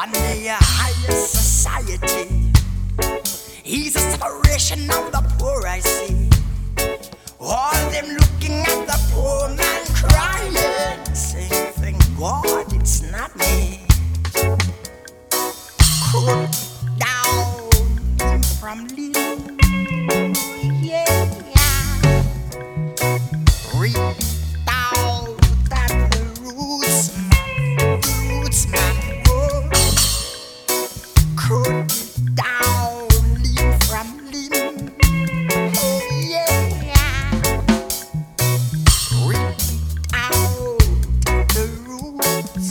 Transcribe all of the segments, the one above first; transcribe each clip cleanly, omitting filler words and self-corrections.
One day a higher society is a separation of the poor, I see. All them looking at the poor man crying, saying, thank God it's not me. Cool down from living, yeah. Reach out at the roots, man, whoa. Cool down, limb from limb, oh yeah. Reach out the roots.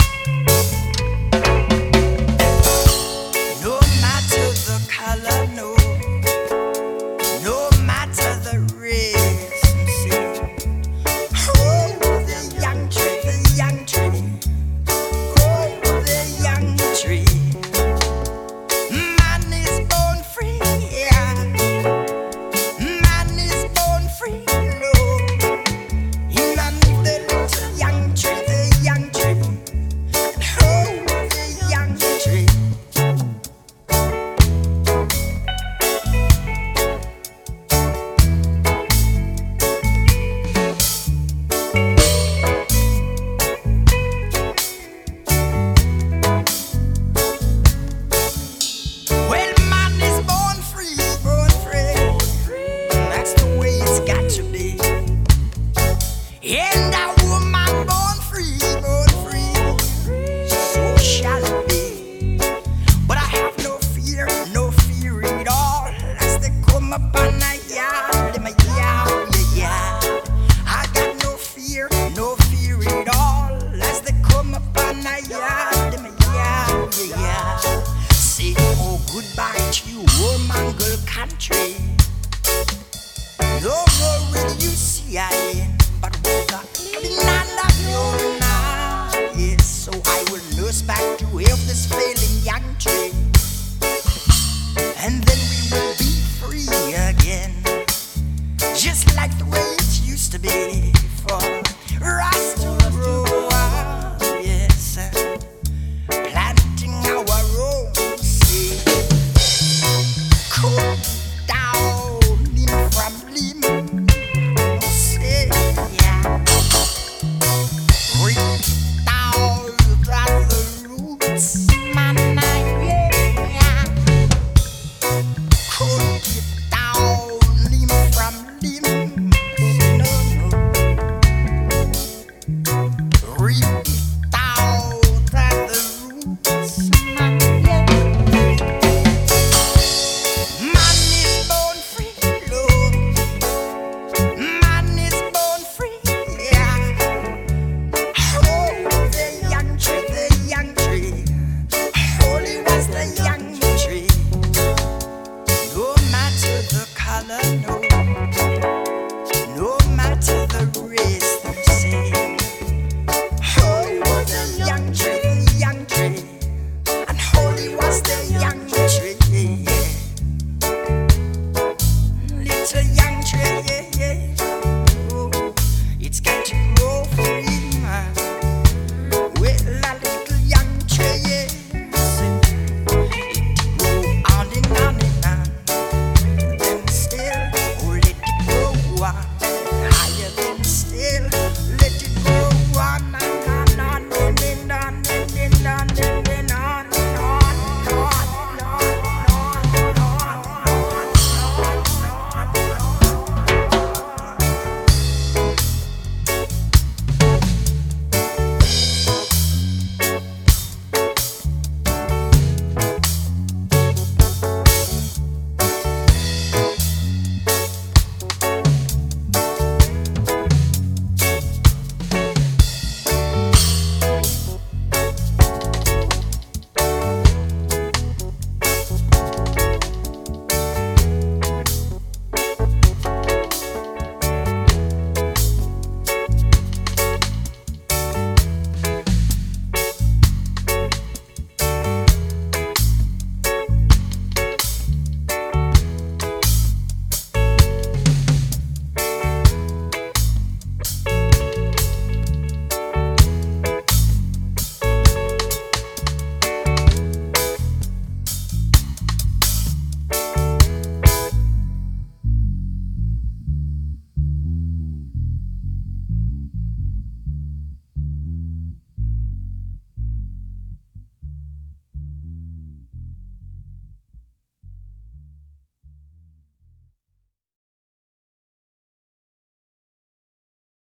No matter the color, no matter the race, see. Oh, the young tree, oh, the young tree. Man is born free, yeah. Man is born free, no. In underneath the little young tree, oh, the young tree. Well, man is born free, that's the way it's got to be. And a woman born free, so shall it be. But I have no fear at all, as they come upon my yard, yeah. I got no fear at all, as they come upon my yard, yeah. Say, oh, goodbye to you, woman, girl, country. No more will you see I am, but with the land of your now. Yes, so I will nurse back to health this face.